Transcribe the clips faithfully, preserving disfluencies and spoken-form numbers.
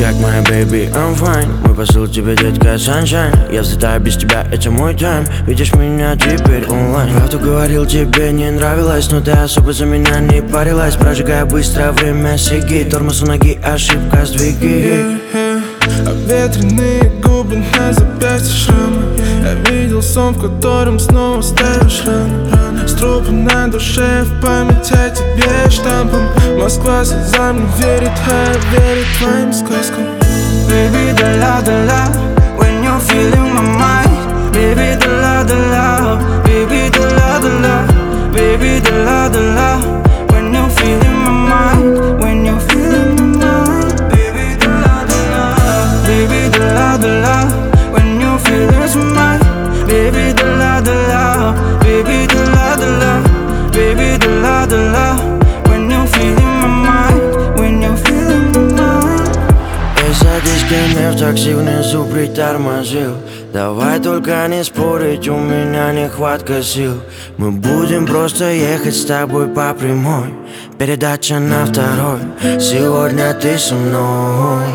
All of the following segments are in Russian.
как моя baby, I'm fine. Мой посыл тебе, детка, sunshine. Я взлетаю без тебя, это мой тайм. Видишь меня теперь онлайн. Правду говорил, тебе не нравилось, но ты особо за меня не парилась. Прожигая быстро время сиги, тормоз у ноги, ошибка сдвиги. yeah, yeah. Обветренные губы на запястье шрамы. Я видел сон, в котором снова ставишь раны. С трупа на душе, в память о тебе штампом. Москва слезам не верит, а я верю твоим сказкам. Baby, дала-дала, when you're feeling my mind. Baby, дала-дала, baby, dala-dala, baby, dala-dala, when you're feeling my mind, when you're feeling my mind. Baby, dala-dala, baby, dala-dala, when you're feeling my mind. Baby, dala-dala, baby, dala-dala, baby, dala-dala, when you're feeling my mind, when you're feeling my mind. Эй, садись ко мне в такси, внизу притормозил. Давай только не спорить, у меня нехватка сил. Мы будем просто ехать с тобой по прямой. Передача на второй. Сегодня ты со мной.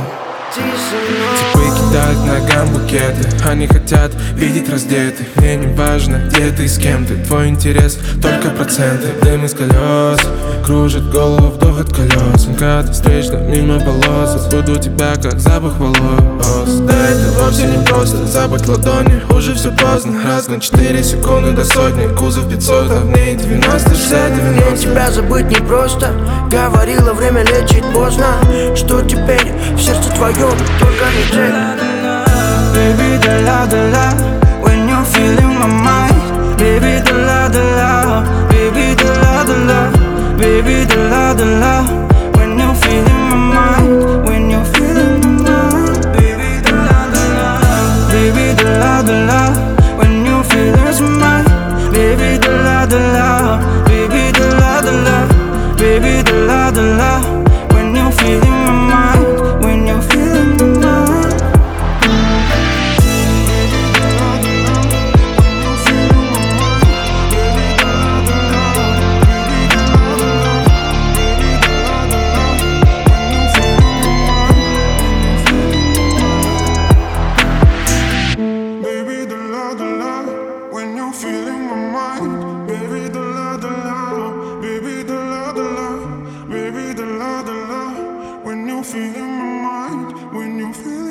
Типы кидают ногам букеты. Они хотят видеть раздетый. Мне не важно, где ты и с кем ты. Твой интерес только проценты. Дым из колес кружит голову, вдох от колес. МКАД встречно мимо полос. Забуду тебя, как запах волос. Да это вовсе не просто запах ладони. Уже все поздно, раз на четыре секунды до сотни. Кузов пятьсот, а в ней девяносто, шестьдесят, девяносто. Тебя забыть непросто. Говорила, время лечить поздно. Что теперь в сердце твоем, только не ты. Baby, dala-dala, when you're feeling my mind. Baby, dala-dala, baby, dala-dala, baby, dala-dala, when you're feeling my mind, when you're feeling my mind. Baby, dala-dala, baby, dala-dala, when you're feeling my mind. Baby, dala-dala, baby, dala-dala, baby, dala-dala, when you're feeling my mind, when you're feeling my mind. When you're feeling my mind, baby, dala dala, baby, dala dala, baby, dala dala. When you're feeling my mind, when you're feeling